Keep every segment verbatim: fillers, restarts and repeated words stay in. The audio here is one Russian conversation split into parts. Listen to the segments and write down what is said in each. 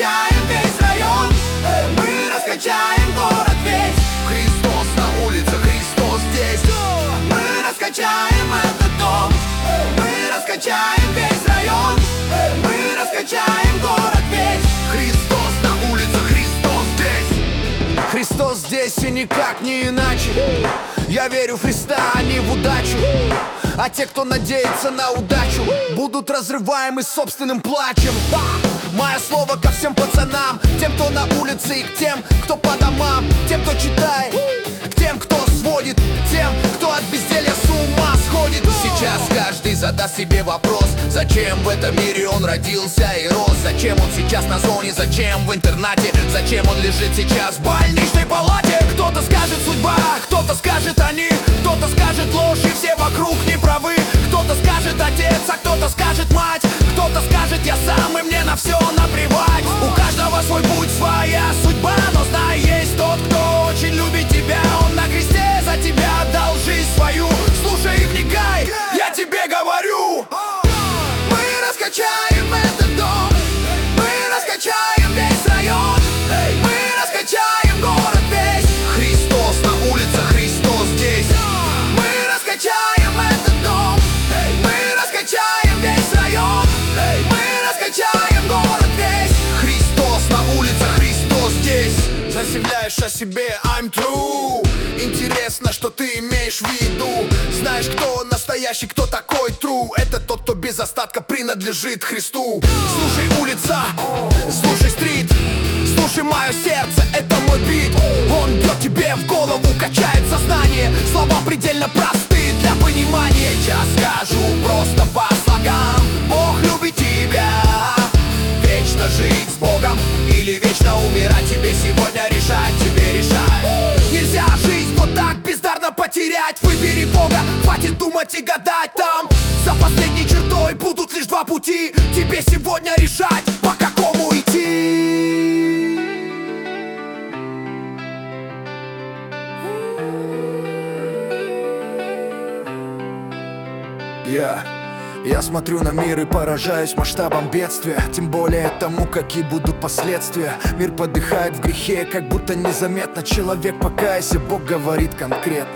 раскачаем весь район, мы раскачаем город весь. Христос на улице, Христос здесь. Мы раскачаем этот дом, мы раскачаем весь район, мы раскачаем город весь. Христос на улице, Христос здесь. Христос здесь и никак не иначе. Я верю в Христа, а не в удачу. А те, кто надеется на удачу, будут разрываемы собственным плачем. Мое слово ко всем пацанам, тем, кто на улице, и к тем, кто по домам, тем, кто читает, к тем, кто сводит, к тем, кто от безделья с ума сходит. Сейчас каждый задаст себе вопрос: зачем в этом мире он родился и рос? Зачем он сейчас на зоне, зачем в интернате? Зачем он лежит сейчас в больничной палате? Кто-то скажет судьба, кто-то скажет они, кто-то скажет ложь, и все вокруг не правы. Кто-то скажет отец, а кто-то скажет мать, кто-то скажет я сам, и мне на все наплевать. У каждого свой путь, своя судьба, но знай, есть тот, кто очень любит тебя. Он на кресте за тебя отдал жизнь свою. Слушай и вникай, я тебе говорю. Мы раскачаем этот дом, мы раскачаем весь район, мы раскачаем город весь. Христос на улице, Христос здесь. Мы раскачаем этот дом, мы раскачаем весь район, мы раскачаем город весь. Христос на улице, Христос здесь. Заявляешь о себе I'm true. Интересно, что ты имеешь в виду. Знаешь, кто настоящий, кто такой true? Это тот, кто без остатка принадлежит Христу. Слушай, улица, слушай, стрит, слушай мое сердце, это мой бит. Он бьет тебе в голову, качает сознание. Слова предельно простые для понимания. Сейчас скажу просто по слогам: Бог любит тебя. Вечно жить с Богом или вечно умирать, тебе сегодня решать, тебе решать. Нельзя жизнь вот так бездарно потерять. Выбери Бога, хватит думать и гадать. Там за последней чертой будут лишь два пути. Тебе сегодня решать, по какому идти. Я Я смотрю на мир и поражаюсь масштабом бедствия. Тем более тому, какие будут последствия. Мир подыхает в грехе, как будто незаметно. Человек, покайся, Бог говорит конкретно.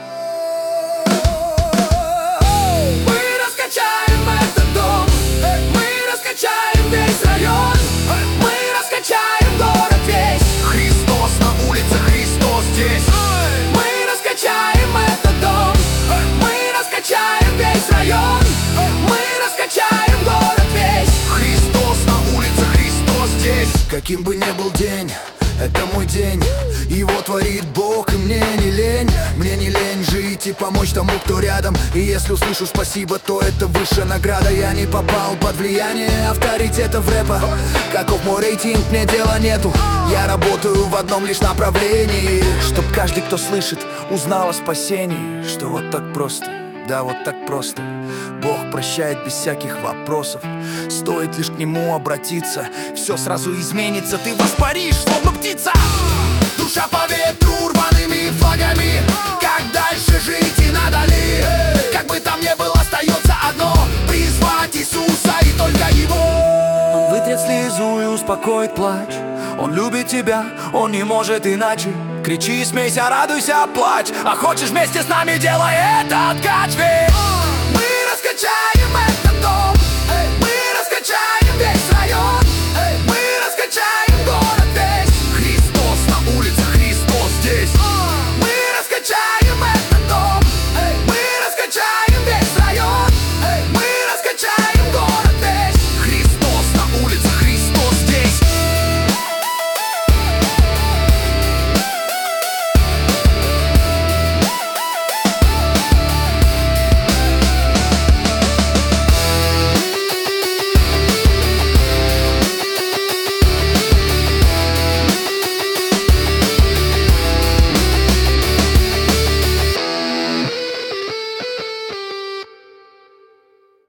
Мы раскачаем этот дом, мы раскачаем весь район, мы раскачаем город весь. Христос на улице, Христос здесь. Мы раскачаем этот дом, мы раскачаем весь район, мы раскачаем город весь. Христос на улице, Христос здесь. Каким бы ни был день, это мой день. Его творит Бог, и мне не лень. Мне не лень жить и помочь тому, кто рядом. И если услышу спасибо, то это высшая награда. Я не попал под влияние авторитетов рэпа. Каков мой рейтинг, мне дела нету. Я работаю в одном лишь направлении, чтоб каждый, кто слышит, узнал о спасении. Что вот так просто, да вот так просто. Бог прощает без всяких вопросов. Стоит лишь к Нему обратиться, все сразу изменится. Ты воспаришь, словно птица. Душа по ветру рваными флагами. Как дальше жить и надо ли? Как бы там ни было, остается одно: призвать Иисуса и только Его. Он вытрет слезу и успокоит плач. Он любит тебя, он не может иначе. Кричи, смейся, радуйся, плачь. А хочешь вместе с нами, делай этот кач. Ведь мы раскачаем